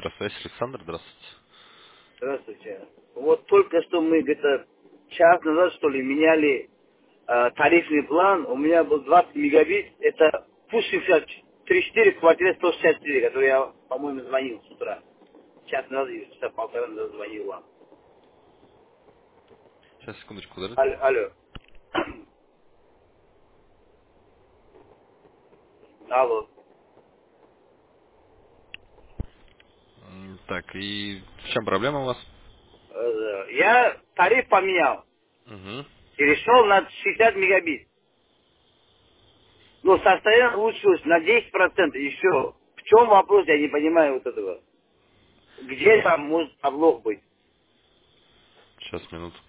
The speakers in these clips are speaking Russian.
Электросвязь, Александр, здравствуйте. Здравствуйте. Вот только что мы где-то час назад, что ли, меняли тарифный план. У меня был 20 мегабит. Это пусть 64 в квартире 164, который я, по-моему, звонил с утра. Час назад, или часа полтора назад звонил вам. Сейчас, секундочку, подождите. Алло. Алло. Алло. Так, и в чем проблема у вас? Я тариф поменял Угу. перешел на 60 мегабит. Но состояние улучшилось на 10%. И все. В чем вопрос, я не понимаю вот этого. Где там может облог быть? Сейчас, минуту.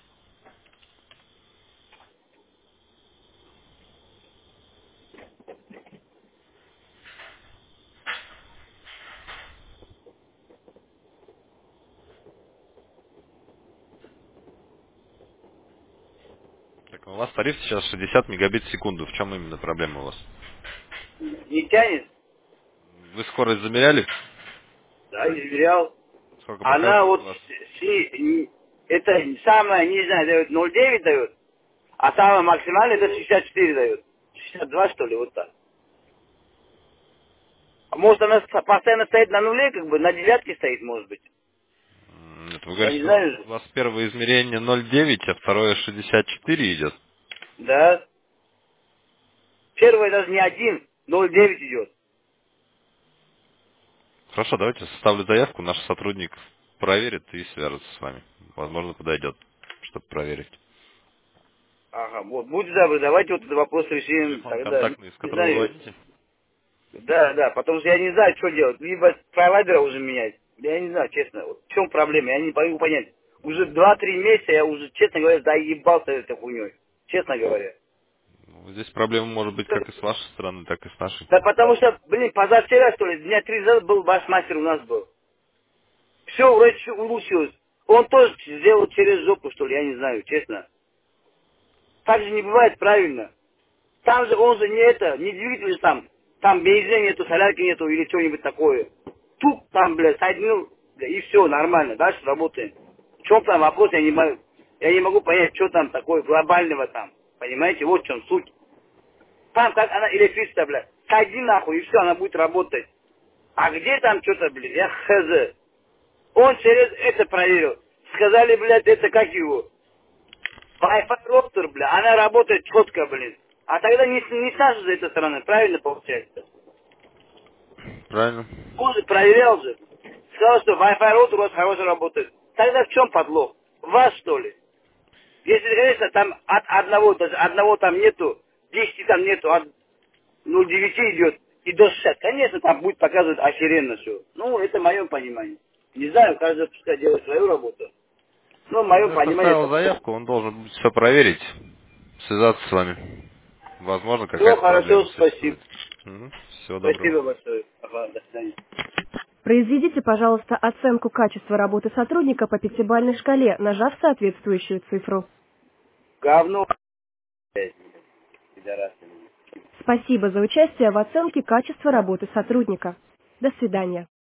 Так, у вас тариф сейчас 60 мегабит в секунду. В чем именно проблема у вас? Не тянет? Вы скорость замеряли? Да, измерял. Сколько Она показывает вот у вас? это самое нижнее дает 0,9 дает, а самое максимальное это 64 дает. 62 что ли, вот так. А может она постоянно стоит на нуле, как бы на девятке стоит, может быть. Нет, вы Я говорите, не что знаю. у вас первое измерение 0,9, а второе 64 идет. Да. Первое даже не один, 0,9 идет. Хорошо, давайте составлю заявку, наш сотрудник проверит и свяжется с вами. Возможно, подойдет, чтобы проверить. Ага, вот, будьте добры, давайте вот этот вопрос решим Телефон тогда. контактный, с Не которого вы знаю. звоните? Да, да, потому что я не знаю, что делать. Либо провайдера уже менять. Я не знаю, честно. Вот в чем проблема, я не могу понять. Уже 2-3 месяца я уже, честно говоря, заебался этой хуйней. Честно говоря. Ну, здесь проблема может быть как и с вашей стороны, так и с нашей. Да потому что, блин, позавчера, что ли, дня 3 назад был ваш мастер у нас был. Все вроде всё улучшилось. Он тоже сделал через жопу, что ли, я не знаю, честно. Так же не бывает правильно. Там же он же не это, не двигатель же там. Там бензина нету, солярки нету или что-нибудь такое. Тук там, блядь, соединил, бля, и все, нормально, дальше работаем. В чем там вопрос, я не могу понять, что там такое глобального там. Понимаете, вот в чем суть. Там как она электричество, блядь, соедини нахуй, и все, она будет работать. А где там что-то, блядь, я хз. Он через это проверил. Сказали, блядь, это как его? Wi-Fi роутер, бля, она работает четко, блин. А тогда не с нашей же этой стороны, правильно получается? Правильно? Он же проверял же. Сказал, что Wi-Fi роутер у вас хорошо работает. Тогда в чем подлог? Вас, что ли? Если, конечно, там от одного, даже одного там нету, 10 там нету, от 0,9 идет и до 60, конечно, там будет показывать охеренно все. Ну, это мое понимание. Не знаю, каждый пускай делает свою работу. Но в Ну, моем я понимании составил это все. заявку, он должен будет все проверить, связаться с вами. Возможно, Все какая-то хорошо, проблема спасибо. существует. Всего доброго. Спасибо большое. Ага, до свидания. Произведите, пожалуйста, оценку качества работы сотрудника по пятибалльной шкале, нажав соответствующую цифру. Говно, блядь, пидорасы. Спасибо за участие в оценке качества работы сотрудника. До свидания.